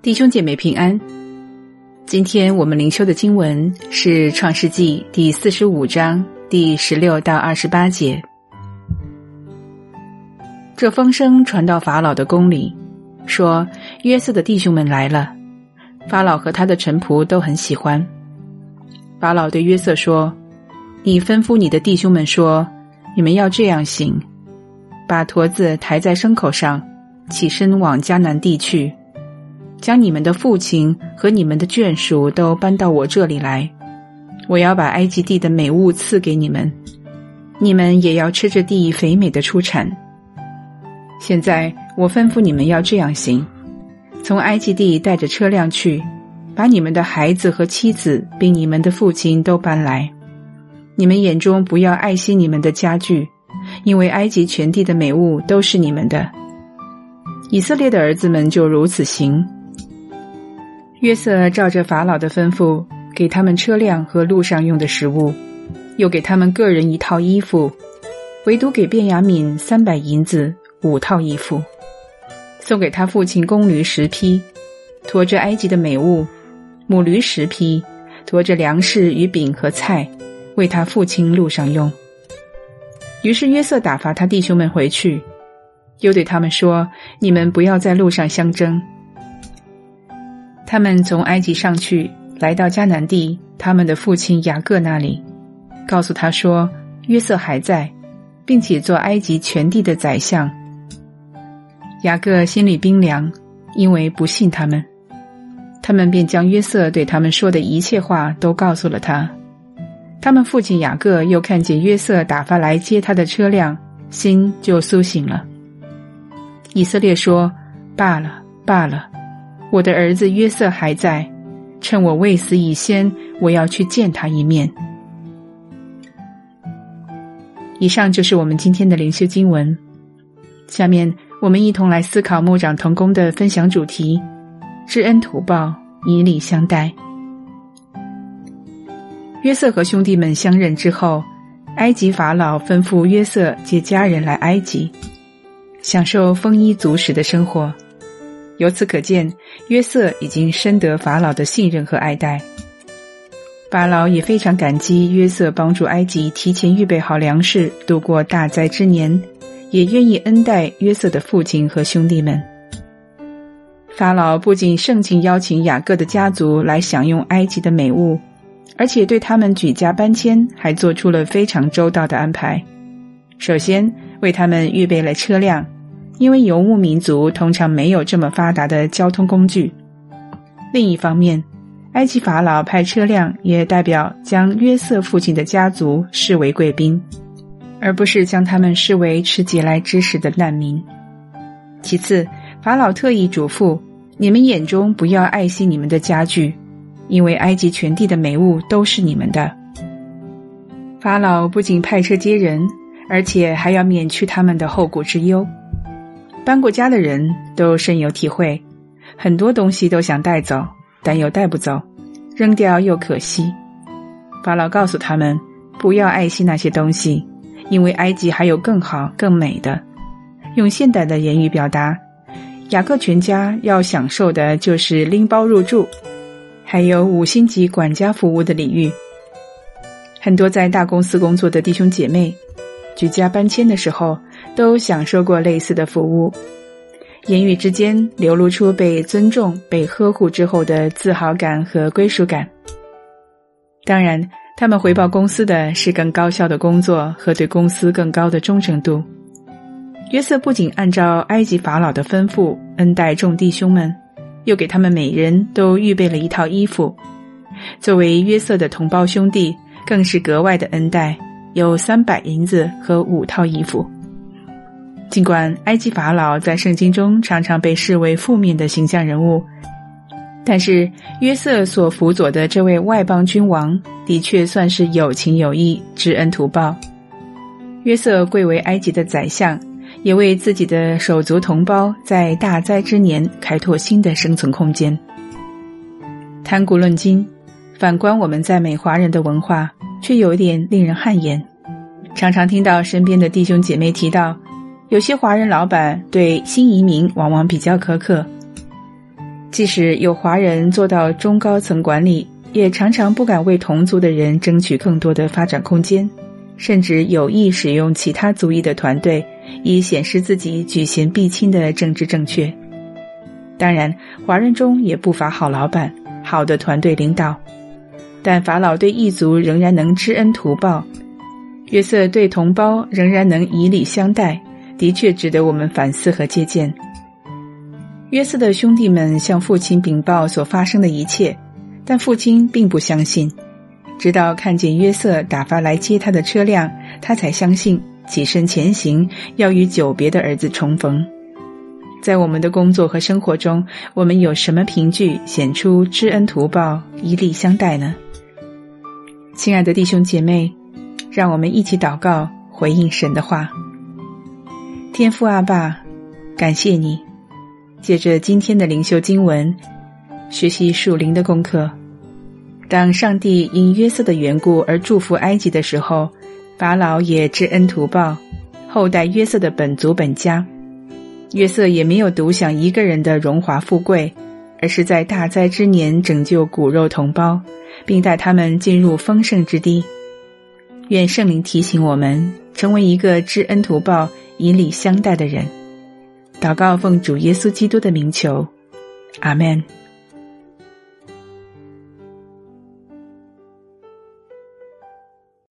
弟兄姐妹平安。今天我们灵修的经文是创世纪第45章第16到28节。这风声传到法老的宫里，说约瑟的弟兄们来了，法老和他的臣仆都很喜欢。法老对约瑟说，你吩咐你的弟兄们说，你们要这样行，把驼子抬在牲口上，起身往迦南地去，将你们的父亲和你们的眷属都搬到我这里来，我要把埃及地的美物赐给你们，你们也要吃这地肥美的出产。现在我吩咐你们要这样行，从埃及地带着车辆去，把你们的孩子和妻子并你们的父亲都搬来，你们眼中不要爱惜你们的家具，因为埃及全地的美物都是你们的。以色列的儿子们就如此行。约瑟照着法老的吩咐，给他们车辆和路上用的食物，又给他们个人1套衣服，唯独给便雅悯300银子5套衣服，送给他父亲公驴10匹，驮着埃及的美物；母驴10匹，驮着粮食与饼和菜，为他父亲路上用。于是约瑟打发他弟兄们回去，又对他们说，你们不要在路上相争。他们从埃及上去，来到迦南地他们的父亲雅各那里，告诉他说，约瑟还在，并且做埃及全地的宰相。雅各心里冰凉，因为不信他们。他们便将约瑟对他们说的一切话都告诉了他。他们父亲雅各又看见约瑟打发来接他的车辆，心就苏醒了。以色列说，罢了罢了，我的儿子约瑟还在，趁我未死以先，我要去见他一面。以上就是我们今天的灵修经文。下面我们一同来思考牧长同工的分享主题，知恩图报，以礼相待。约瑟和兄弟们相认之后，埃及法老吩咐约瑟接家人来埃及，享受丰衣足食的生活。由此可见，约瑟已经深得法老的信任和爱戴。法老也非常感激约瑟帮助埃及提前预备好粮食，度过大灾之年，也愿意恩待约瑟的父亲和兄弟们。法老不仅盛情邀请雅各的家族来享用埃及的美物，而且对他们举家搬迁还做出了非常周到的安排。首先为他们预备了车辆，因为游牧民族通常没有这么发达的交通工具。另一方面，埃及法老派车辆也代表将约瑟父亲的家族视为贵宾，而不是将他们视为吃嗟来之食的难民。其次，法老特意嘱咐，你们眼中不要爱惜你们的家具，因为埃及全地的美物都是你们的。法老不仅派车接人，而且还要免去他们的后顾之忧。搬过家的人都深有体会，很多东西都想带走，但又带不走，扔掉又可惜。法老告诉他们，不要爱惜那些东西，因为埃及还有更好更美的。用现代的言语表达，雅各全家要享受的就是拎包入住，还有5星级管家服务的礼遇。很多在大公司工作的弟兄姐妹，举家搬迁的时候都享受过类似的服务，言语之间流露出被尊重、被呵护之后的自豪感和归属感。当然，他们回报公司的是更高效的工作和对公司更高的忠诚度。约瑟不仅按照埃及法老的吩咐恩待众弟兄们，又给他们每人都预备了1套衣服。作为约瑟的同胞兄弟，更是格外的恩待，有300银子和5套衣服。尽管埃及法老在圣经中常常被视为负面的形象人物，但是约瑟所辅佐的这位外邦君王的确算是有情有义，知恩图报。约瑟贵为埃及的宰相，也为自己的手足同胞在大灾之年开拓新的生存空间。谈古论今，反观我们在美华人的文化，却有点令人汗颜。常常听到身边的弟兄姐妹提到，有些华人老板对新移民往往比较苛刻。 即使有华人做到中高层管理，也常常不敢为同族的人争取更多的发展空间，甚至有意使用其他族裔的团队，以显示自己举贤避亲的政治正确。当然，华人中也不乏好老板、好的团队领导，但法老对异族仍然能知恩图报，约瑟对同胞仍然能以礼相待，的确值得我们反思和借鉴。约瑟的兄弟们向父亲禀报所发生的一切，但父亲并不相信，直到看见约瑟打发来接他的车辆，他才相信，起身前行，要与久别的儿子重逢。在我们的工作和生活中，我们有什么凭据显出知恩图报、以礼相待呢？亲爱的弟兄姐妹，让我们一起祷告，回应神的话。天父阿爸，感谢你借着今天的灵修经文学习属灵的功课。当上帝因约瑟的缘故而祝福埃及的时候，法老也知恩图报，厚待约瑟的本族本家。约瑟也没有独享一个人的荣华富贵，而是在大灾之年拯救骨肉同胞，并带他们进入丰盛之地。愿圣灵提醒我们，成为一个知恩图报、以礼相待的人。祷告奉主耶稣基督的名求，阿们。